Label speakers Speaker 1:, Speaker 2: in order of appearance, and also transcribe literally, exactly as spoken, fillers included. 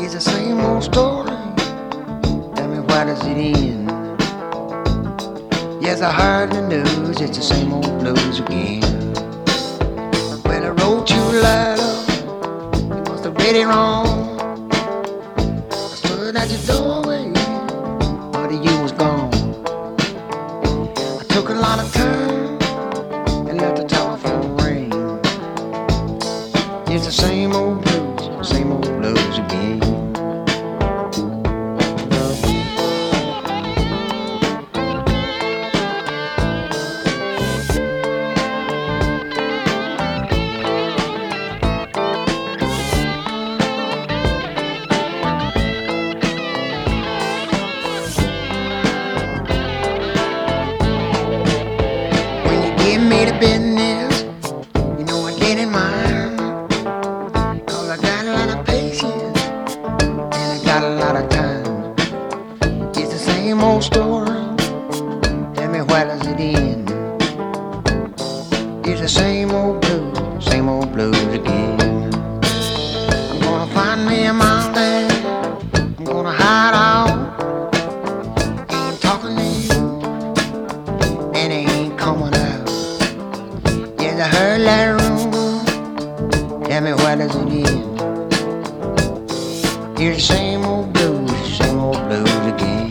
Speaker 1: It's the same old story. Tell me, why does it end? Yes, I heard the news. It's the same old blues again. When I wrote you a letter, you must have read it wrong. I stood at your doorway, but you was gone. I took a lot of time and let the telephone ring. It's the same old blues, same old blues again. When you give me the business, you know I get in mine. Cause I got a lot of patience and I got a lot of time. It's the same old story. Tell me, why does it end? It's the same old blues, same old blues again. I'm gonna find me a mountain, I'm gonna hide out. Ain't talking to you, and it ain't coming out. Yes, I heard that rumor. Tell me, why does it end? It's the same old blues, same old blues again.